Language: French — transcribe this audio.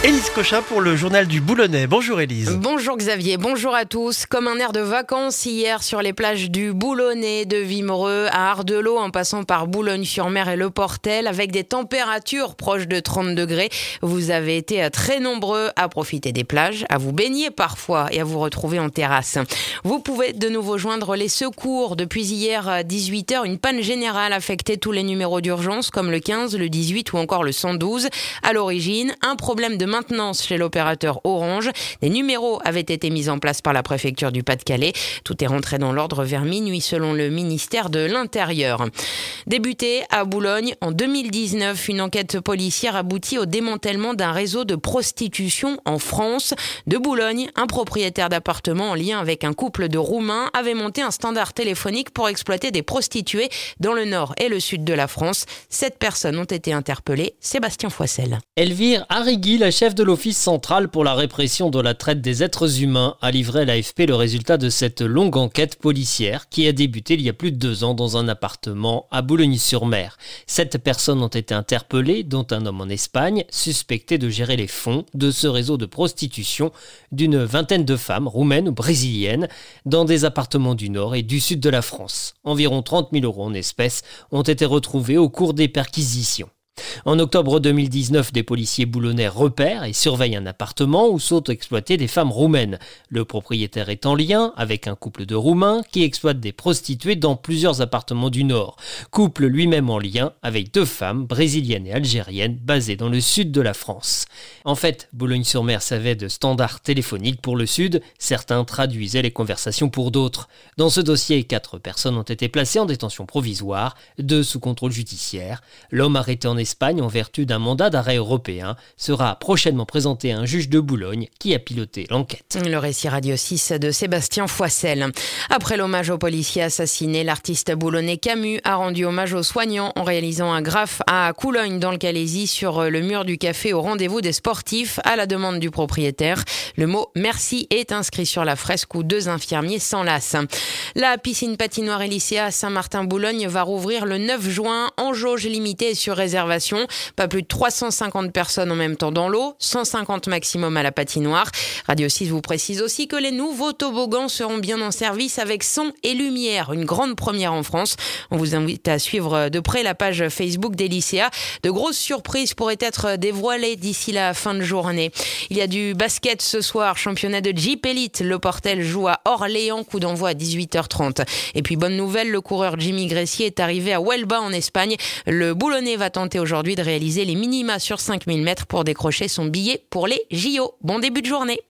Élise Cochin pour le journal du Boulonnais. Bonjour Élise. Bonjour Xavier, bonjour à tous. Comme un air de vacances hier sur les plages du Boulonnais, de Wimereux à Ardelot, en passant par Boulogne-sur-Mer et Le Portel, avec des températures proches de 30 degrés. Vous avez été très nombreux à profiter des plages, à vous baigner parfois et à vous retrouver en terrasse. Vous pouvez de nouveau joindre les secours. Depuis hier à 18h, une panne générale affectait tous les numéros d'urgence comme le 15, le 18 ou encore le 112. À l'origine, un problème de maintenance chez l'opérateur Orange. Des numéros avaient été mis en place par la préfecture du Pas-de-Calais. Tout est rentré dans l'ordre vers minuit selon le ministère de l'Intérieur. Débutée à Boulogne en 2019, une enquête policière aboutit au démantèlement d'un réseau de prostitution en France. De Boulogne, un propriétaire d'appartement en lien avec un couple de Roumains avait monté un standard téléphonique pour exploiter des prostituées dans le nord et le sud de la France. 7 personnes ont été interpellées. Sébastien Foissel. Elvire Arrigui, la chef de l'Office central pour la répression de la traite des êtres humains, a livré à l'AFP le résultat de cette longue enquête policière qui a débuté il y a plus de 2 ans dans un appartement à Boulogne-sur-Mer. 7 personnes ont été interpellées, dont un homme en Espagne, suspecté de gérer les fonds de ce réseau de prostitution d'une vingtaine de femmes roumaines ou brésiliennes dans des appartements du nord et du sud de la France. Environ 30 000 € en espèces ont été retrouvés au cours des perquisitions. En octobre 2019, des policiers boulonnais repèrent et surveillent un appartement où sont exploitées des femmes roumaines. Le propriétaire est en lien avec un couple de Roumains qui exploite des prostituées dans plusieurs appartements du Nord. Couple lui-même en lien avec 2 femmes brésiliennes et algériennes basées dans le sud de la France. En fait, Boulogne-sur-Mer servait de standard téléphonique pour le sud. Certains traduisaient les conversations pour d'autres. Dans ce dossier, 4 personnes ont été placées en détention provisoire, 2 sous contrôle judiciaire. L'homme arrêté en Espagne en vertu d'un mandat d'arrêt européen sera prochainement présenté à un juge de Boulogne qui a piloté l'enquête. Le récit Radio 6 de Sébastien Foissel. Après l'hommage aux policiers assassinés, l'artiste boulonnais Camus a rendu hommage aux soignants en réalisant un graphe à Coulogne dans le Calaisis sur le mur du café au rendez-vous des sportifs à la demande du propriétaire. Le mot merci est inscrit sur la fresque où 2 infirmiers s'enlacent. La piscine patinoire et lycéa à Saint-Martin-Boulogne va rouvrir le 9 juin en jauge limitée et sur réservation. Pas plus de 350 personnes en même temps dans l'eau, 150 maximum à la patinoire. Radio 6 vous précise aussi que les nouveaux toboggans seront bien en service avec son et lumière, une grande première en France. On vous invite à suivre de près la page Facebook des lycéas. De grosses surprises pourraient être dévoilées d'ici la fin de journée. Il y a du basket ce soir, championnat de Jeep Elite. Le Portel joue à Orléans, coup d'envoi à 18h30. Et puis bonne nouvelle, le coureur Jimmy Gressier est arrivé à Huelva en Espagne. Le Boulonnais va tenter aujourd'hui de réaliser les minima sur 5000 mètres pour décrocher son billet pour les JO. Bon début de journée.